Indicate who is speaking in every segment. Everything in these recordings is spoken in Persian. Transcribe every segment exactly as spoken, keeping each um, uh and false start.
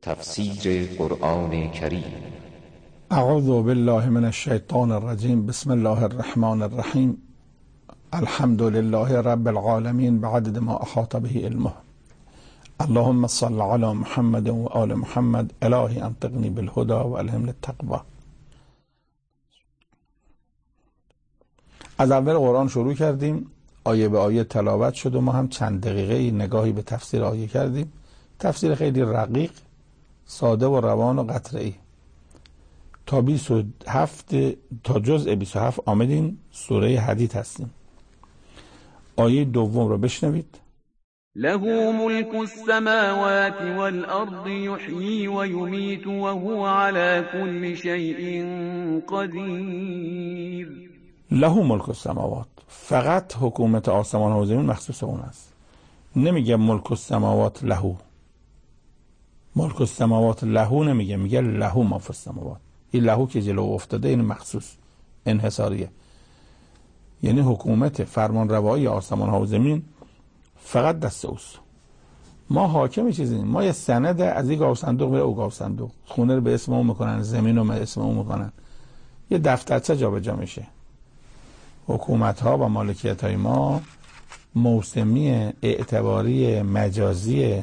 Speaker 1: تفسیر قرآن کریم.
Speaker 2: اعوذ بالله من الشیطان الرجیم. بسم الله الرحمن الرحیم. الحمد لله رب العالمین بعدد ما احاط به علمه. اللهم صل علی محمد و آل محمد. الهی انطقنی بالهدى و الهمنی التقوی. از اول قرآن شروع کردیم، آیه به آیه تلاوت شد و ما هم چند دقیقه نگاهی به تفسیر آیه کردیم. تفسیر خیلی رقیق، ساده و روان و قطعی. تا بیست و هفت تا جزء بیست و هفت آمدیم، سوره حدید هستیم. آیه دوم رو بشنوید.
Speaker 3: له ملك السماوات والأرض يحيي ويميت وهو على كل شيء قدير.
Speaker 2: له ملک السماوات، فقط حکومت آسمان و زمین مخصوص اون است. نمیگه ملک السماوات له، ملک السماوات له نمیگه، میگه له ما فی السماوات. این له که جلو افتاده این مخصوص انحصاریه، یعنی حکومت فرمان روایی آسمان ها و زمین فقط دست اوست. ما حاکم چیزیم، ما یه سند از این گاو صندوق به او گاو صندوق، خونه رو به اسم اون میکنن، زمین رو به اسم اون میکنن، یه دفترچه جابجا میشه. حکومت ها و مالکیت های ما موسمی، اعتباری، مجازی،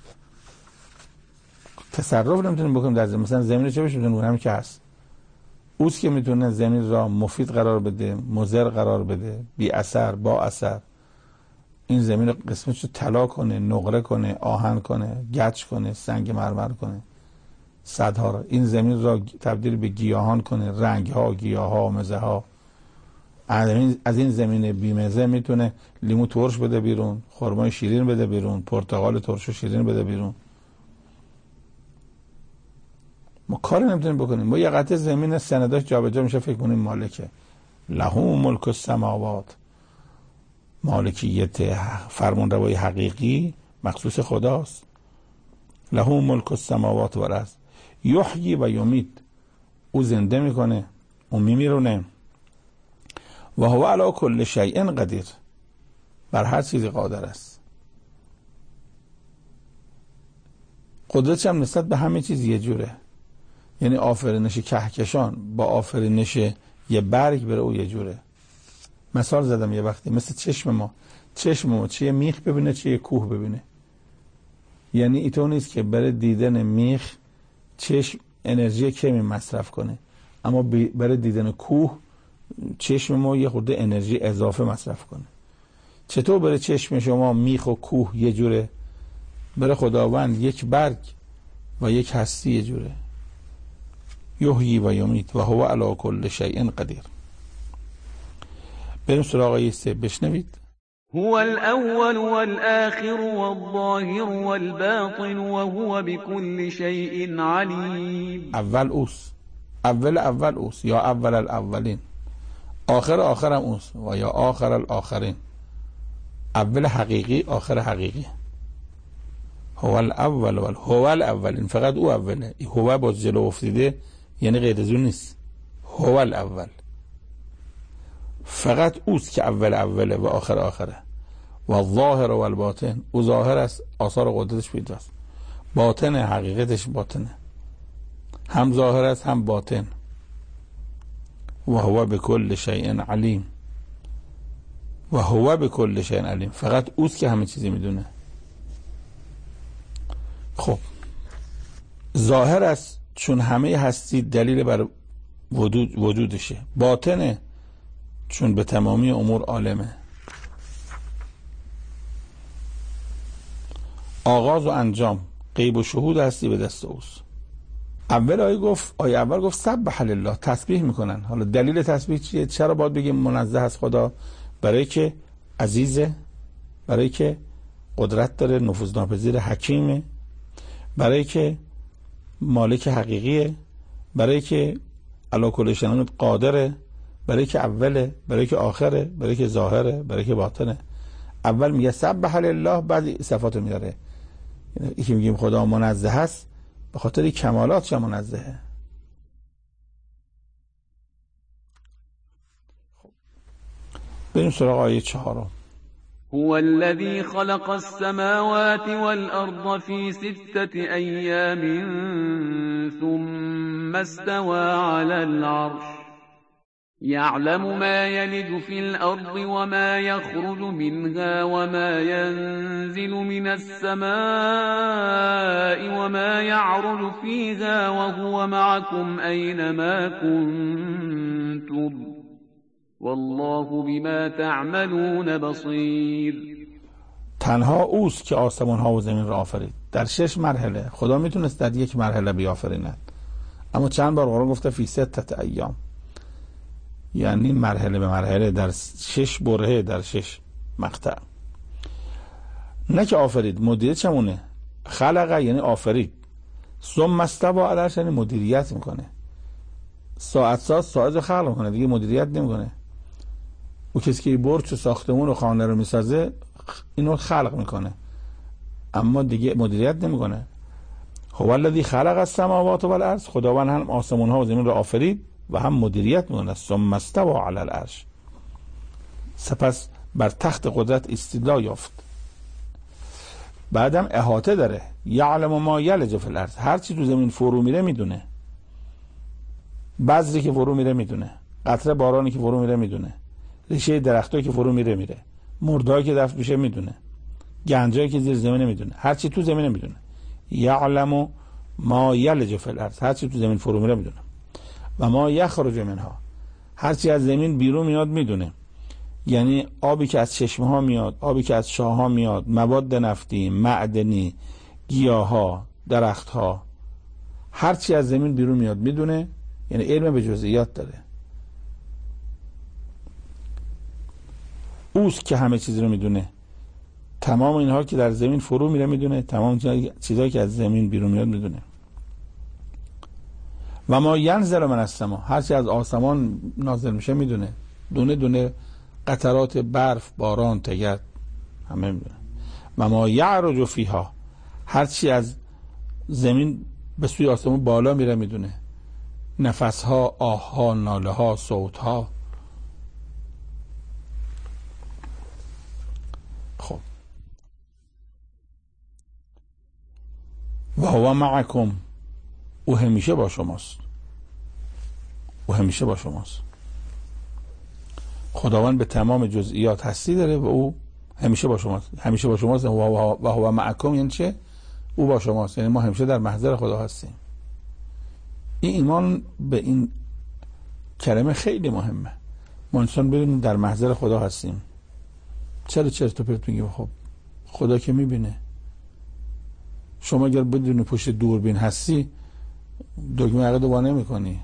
Speaker 2: تصرف نمیتونیم بکنیم در زمین. مثلا زمین رو چه بشه میتونیم، همین که هست. اوست که میتونه زمین را مفید قرار بده، مضر قرار بده، بی اثر، با اثر. این زمین رو قسمتش رو طلا کنه، نقره کنه، آهن کنه، گچ کنه، سنگ مرمر کنه، صدها را. این زمین را تبدیل به گیاهان کنه، رنگ ها، گیاه ها، مزه ها. از این زمین بیمزه میتونه لیمو ترش بده بیرون، خرمای شیرین بده بیرون، پرتقال ترش و شیرین بده بیرون. ما کاری نمیتونیم بکنیم. ما یه قطعه زمین سنداش جابجا میشه، فکر کنیم مالکه. له ملک السماوات، مالکیت فرمانروایی حقیقی مخصوص خداست. له ملک السماوات و الارض یحیی و یمیت، او زنده میکنه، او میمیرونه. و هو علی کل شیء قدیر، بر هر چیزی قادر است. قدرتش هم نسبت به همه چیز یه جوره، یعنی آفرینش کهکشان با آفرینش یه برگ بره او یه جوره. مثال زدم یه وقتی، مثل چشم ما، چشم ما چه یه میخ ببینه چه یه کوه ببینه. یعنی ایتو نیست که برای دیدن میخ چشم انرژی کمی مصرف کنه، اما برای دیدن کوه چشم ما یه خورده انرژی اضافه مصرف کنه. چطور برای چشم شما میخ و کوه یه جوره، برای خداوند یک برگ و یک هستی یه جوره. یحیی و یمیت و هو علی کل شیء قدیر. بریم سراغ آیه سه، بشنوید.
Speaker 3: هو الاول والآخر والظاهر والباطن وهو بكل شيء عليم.
Speaker 2: اول اوست، اول اول اوست، یا اول الاولین. آخر آخر هم اوست، و یا آخر الاخرین. اول حقیقی، آخر حقیقی. هو الاول وال هو الاولین، فقط او اوله. هو با جلو افتیده یعنی غیر از اون نیست. هو الاول، فقط اوست که اول اوله و آخر آخره. و ظاهر و الباطن، او ظاهر است، آثار قدرتش پیداست. باطن، حقیقتش باطنه، هم ظاهر است هم باطن. و هو بكل شیء علیم، و هو بكل شیء علیم، فقط اوست که همه چیزی میدونه. خب ظاهر است چون همه هستی دلیل بر وجود وجودشه. باطنه چون به تمامی امور عالمه. آغاز و انجام، غیب و شهود هستی به دست اوست. اول آیه گفت، آیه اول گفت سبح لله، تسبیح میکنن. حالا دلیل تسبیح چیه؟ چرا باید بگیم منزه از خدا؟ برای که عزیزه، برای که قدرت داره، نفوذناپذیر، حکیمه، برای که مالک حقیقیه، برای که علی کل شیء قادره، برای که اوله، برای که آخره، برای که ظاهره، برای که باطنه. اول میگه سبح لله، بعد صفاتو میاره. یعنی که میگیم خدا منزه هست به خاطر کمالاتش منزهه. بریم سراغ آیه چهارم.
Speaker 3: هو الذي خلق السماوات والأرض في ستة أيام ثم استوى على العرش يعلم ما يلج في الأرض وما يخرج منها وما ينزل من السماء وما يعرج فيها وهو معكم أينما كنتم والله بما تعملون بصیر.
Speaker 2: تنها اوست که آسمان ها و زمین را آفرید. در شش مرحله. خدا میتونست در یک مرحله بیافریند، اما چند بار قرآن گفته فی ستت ایام، یعنی مرحله به مرحله، در شش برهه، در شش مقطع. نه که آفرید، مدیریت چمونه. خلقه یعنی آفرید، ثم استوى علی العرش یعنی مدیریت میکنه. ساعت ساعت ساعت رو خلق میکنه، دیگه مدیریت نمیکنه. او کسی که برج و ساختمون و خانه رو میسازه اینو خلق میکنه، اما دیگه مدیریت نمیکنه. هو الذی خلق السماوات والارض، خداوند هم آسمان ها و زمین رو آفرید و هم مدیریت میکنه. ثم استوى علی العرش، سپس بر تخت قدرت استیلا یافت. بعدم احاطه داره. یعلم ما یلج فی الارض، هر چی تو زمین فرو میره میدونه. بذری که فرو میره میدونه، قطره بارانی که فرو میره میدونه، ریشه درختایی که فرو میره میره، مردایی که دفن میشه میدونه، گنجایی که زیر زمین میدونه، هر چی تو زمین میدونه. یعلم ما یلج فی الارض، هر چی تو زمین فرو میره میدونه. و ما یخرج منها، هر چی از زمین بیرون میاد میدونه. یعنی آبی که از چشمه ها میاد، آبی که از شاه ها میاد، مواد نفتی، معدنی، گیاها، درخت ها، هر چی از زمین بیرون میاد میدونه. یعنی علم به جزئیات داره. اوست که همه چیز رو میدونه. تمام اینها که در زمین فرو میره میدونه، تمام چیزهایی که از زمین بیرون میاد میدونه. و ما ینزل من السما، هر چی از آسمان نازل میشه میدونه. دونه دونه قطرات برف، باران، تگرد، همه میدونه. و ما یعرج فیها، هر چی از زمین به سوی آسمان بالا میره میدونه. نفسها، آهها، ناله ها، صوت ها. خب و هو معکم، او همیشه با شماست. او همیشه با شماست. خداوند به تمام جزئیات هستی داره و او همیشه با شماست. همیشه با شماست. و هو معکم یعنی چه؟ او با شماست، یعنی ما همیشه در محضر خدا هستیم. این ایمان به این کلمه خیلی مهمه. ما انسان بدونیم در محضر خدا هستیم. چرا چرت و پرت میگیم؟ خب خدا که میبینه. شما اگر بدون پشت دوربین هستی دکمه عقد وا نمی‌کنی،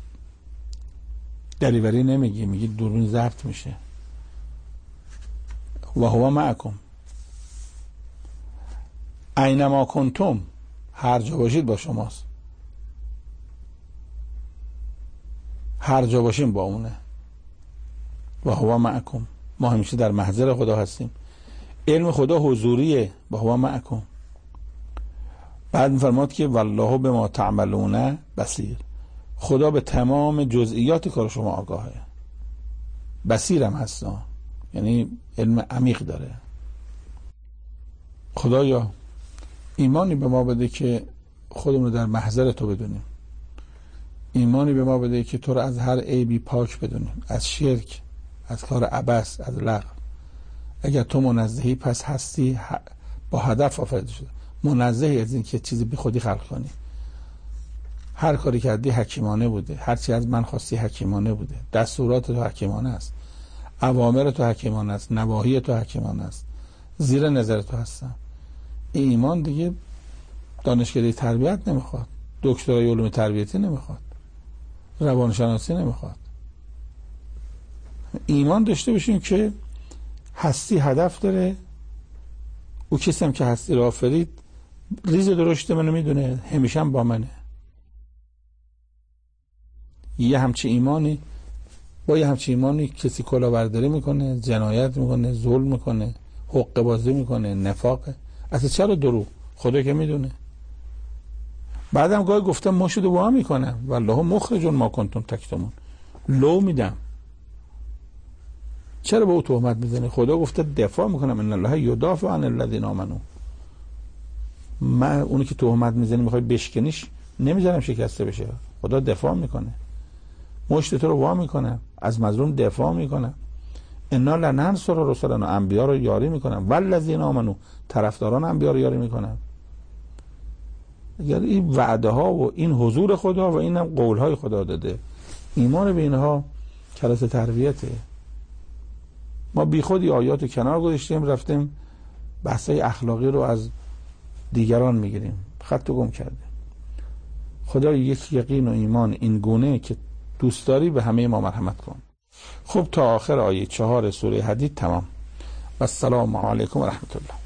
Speaker 2: دریوری نمیگی، میگی دوربین ضبط میشه. و هو معکم اینما کنتم، هر جا باشید با شماست. هر جا باشیم با اونه. و هو معکم، ما همیشه در محضر خدا هستیم. علم خدا حضوریه. و هو معکم. بعد میفرماد که والله بما تعملون بصیر، خدا به تمام جزئیات کار شما آگاهه. بصیرم هستا، یعنی علم عمیق داره. خدایا ایمانی به ما بده که خودمون رو در محضر تو بدونیم. ایمانی به ما بده که تو رو از هر عیبی پاک بدونیم، از شرک، از کار عبث، از لغو. اگر تو منزهی پس هستی با هدف آفریده شده. منزهی از این که چیزی بی خودی خلق کنی. هر کاری کردی حکیمانه بوده، هر چی از من خواستی حکیمانه بوده، دستورات تو حکیمانه است، اوامر تو حکیمانه است، نواهی تو حکیمانه است، زیر نظر تو هستم. این ایمان دیگه دانشکده تربیت نمیخواد، دکترای علوم تربیتی نمیخواد، روانشناسی نمیخواد. ایمان داشته باشیم که هستی هدف داره. او کسی هم که هستی را آفرید ریز درشت منو میدونه، همیشه هم با منه. یه همچی ایمانی با یه همچی ایمانی کسی کلاهبرداری میکنه، جنایت میکنه، ظلم میکنه، حقه بازی میکنه، نفاقه. اصلا چرا دروغ؟ خدا که میدونه. بعدم گاهی گفتم ما شده با هم میکنم والله مخرجون ما کنتم تکتمون، لو میدم. چرا به او تهمت میزنی؟ خدا گفته دفاع میکنم، ان الله یدافع عن الذین آمنوا. من اونی که تهمت میزنی میخوای بشکنیش نمیذارم شکسته بشه. خدا دفاع میکنه، مشت تو رو وا میکنه، از مظلوم دفاع میکنه. انا لننصر رسلنا، انبیا رو یاری میکنم. والذین آمنوا، طرفداران انبیا رو یاری میکنم. اگر این وعده ها و این حضور خدا و این هم قول های خدا داده، ایمان به اینها کلاس تربیته. ما بی خودی آیات رو کنار گذاشتیم، رفتیم بحثای اخلاقی رو از دیگران میگیریم، خط گم کردیم. خدا یک یقین و ایمان این گونه که دوست داری به همه ما مرحمت کن. خب تا آخر آیه چهار سوره حدید تمام. و السلام علیکم و رحمت الله.